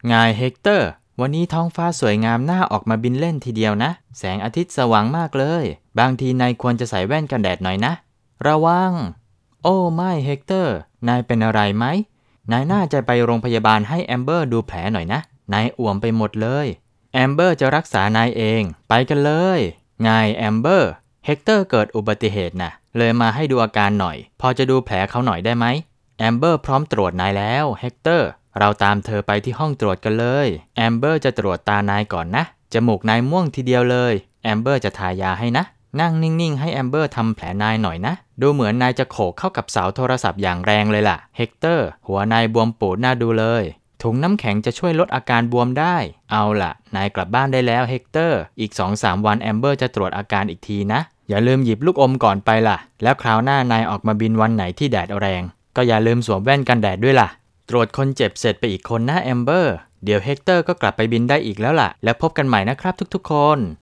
ไงเฮกเตอร์วันนี้ท้องฟ้าสวยงามน่าออกมาบินเล่นทีเดียวนะแสงอาทิตย์สว่างมากเลยบางทีนายควรจะใส่แว่นกันแดดหน่อยนะระวังโอ้ไม่เฮกเตอร์นายเป็นอะไรไหมนายน่าจะไปโรงพยาบาลให้แอมเบอร์ดูแผลหน่อยนะนายอ่วมไปหมดเลยแอมเบอร์จะรักษานายเองไปกันเลยไงแอมเบอร์เฮกเตอร์เกิดอุบัติเหตุนะเลยมาให้ดูอาการหน่อยพอจะดูแผลเขาหน่อยได้ไหมแอมเบอร์พร้อมตรวจนายแล้วเฮกเตอร์เราตามเธอไปที่ห้องตรวจกันเลยแอมเบอร์จะตรวจตานายก่อนนะจมูกนายม่วงทีเดียวเลยแอมเบอร์จะทายาให้นะนั่งนิ่งๆให้แอมเบอร์ทำแผลนายหน่อยนะดูเหมือนนายจะโขกเข้ากับเสาโทรศัพท์อย่างแรงเลยล่ะเฮกเตอร์หัวนายบวมปูดน่าดูเลยถุงน้ำแข็งจะช่วยลดอาการบวมได้เอาล่ะนายกลับบ้านได้แล้วเฮกเตอร์อีก 2-3 วันแอมเบอร์จะตรวจอาการอีกทีนะอย่าลืมหยิบลูกอมก่อนไปล่ะแล้วคราวหน้านายออกมาบินวันไหนที่แดดแรงก็อย่าลืมสวมแว่นกันแดดด้วยล่ะตรวจคนเจ็บเสร็จไปอีกคนนะแอมเบอร์เดี๋ยวเฮกเตอร์ก็กลับไปบินได้อีกแล้วล่ะแล้วพบกันใหม่นะครับทุกๆคน